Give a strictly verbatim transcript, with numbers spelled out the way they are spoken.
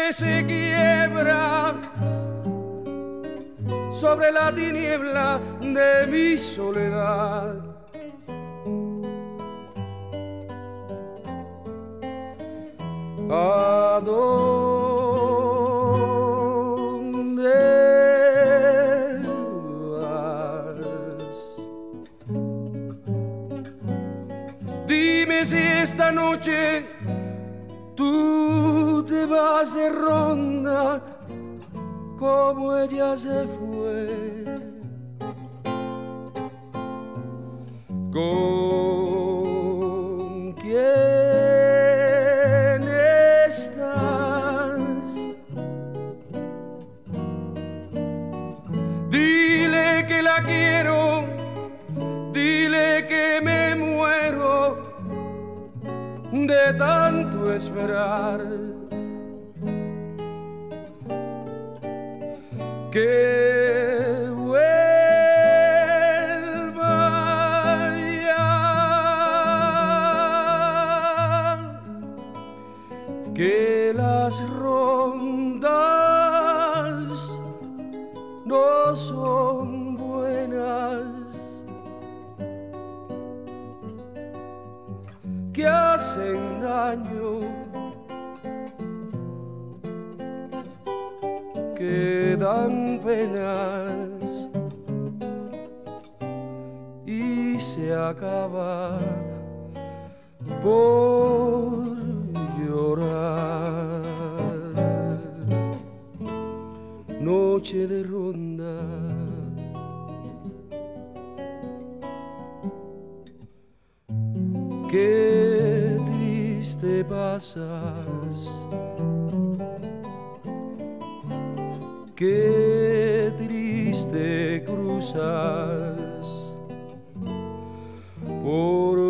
que se quiebra sobre la tiniebla de mi soledad. ¿A dónde vas? Dime si esta noche tú te vas de ronda como ella se fue. ¿Con quién estás? Dile que la quiero, dile que me muero de tanto esperar. Que vuelva ya, que las rondas no son buenas, que hacen daño, que dan penas y se acaba por llorar. Noche de ronda, qué triste pasas, qué triste cruzas por